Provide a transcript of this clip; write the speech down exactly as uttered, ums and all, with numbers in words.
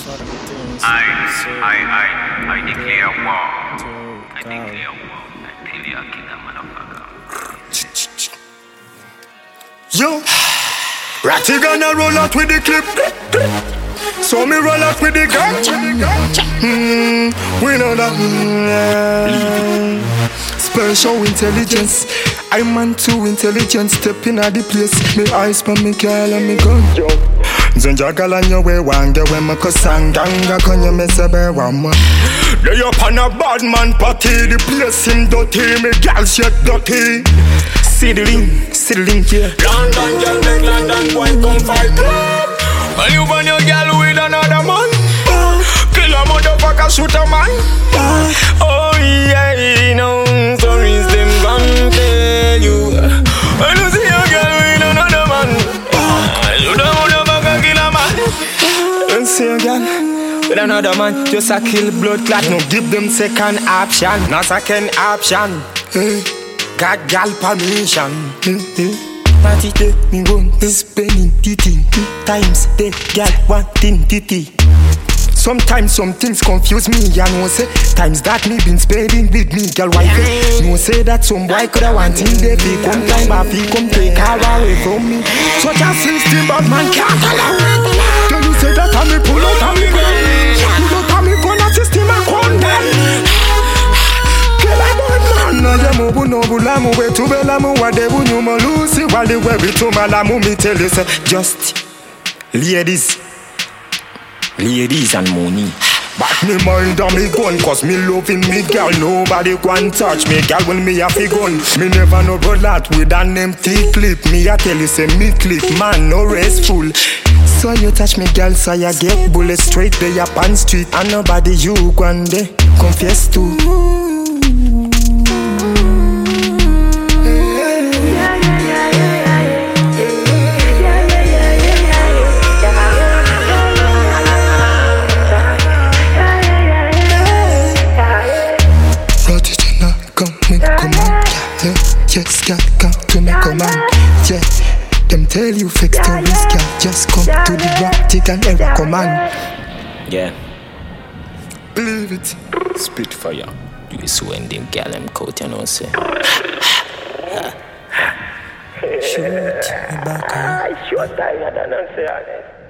I, I, I, I declare war. I declare war. Until you kill a motherfucker. Yo, Ratty gonna roll out with the clip. So me roll out with the gun. Mm, we know that. Mm, special intelligence. I'm man too intelligent. Step in at the place. Me eyes for me girl and me gun. Zenjagala nyowe wange we makosanganga konye mesebe wama. They up on a bad man party. The place him dirty. Me girl shit dirty. See the link, see the link here. London girl make London boy come fight. When you burn your girl with another man, kill a motherfucker, shoot a man. Oh yeah, you know stories them gon' tell you. When you see your girl with another man, shoot a motherfucker, kill a man. When you see your girl with another man, just a kill blood clot. No give them second option, not second option. Got gal permission. Party day, me want to spending titty. Times they gal wanting titty. Sometimes some things confuse me, ya know say. Times that me been spending with me, gal wife. No say that some boy coulda wanting they be come time back, he come take her away from me. Such a system, but man can't allow. Tell you say that I me pull out of me gun. Pull out of me gun, a system I condemn. Na yamu buno bulamu wetu belamu wadebu nyuma lusi wali webi tumalamu me tell you say just ladies ladies and money. But me mind on me gun cause me loving me girl. Nobody can touch me girl when me have a gun. Me never know about that with an empty clip. Me I tell you say me clip man no restful. So you touch me girl so you get bullet straight there up on street. And nobody you can de confess to. Just can't come to me command. Yeah, them tell you fix the risk. Yeah, just come to the rock, take an error command. Yeah, believe it. Spitfire. You is when them gal them coat, you know say. Shoot me back. I shoot I don't know say honest.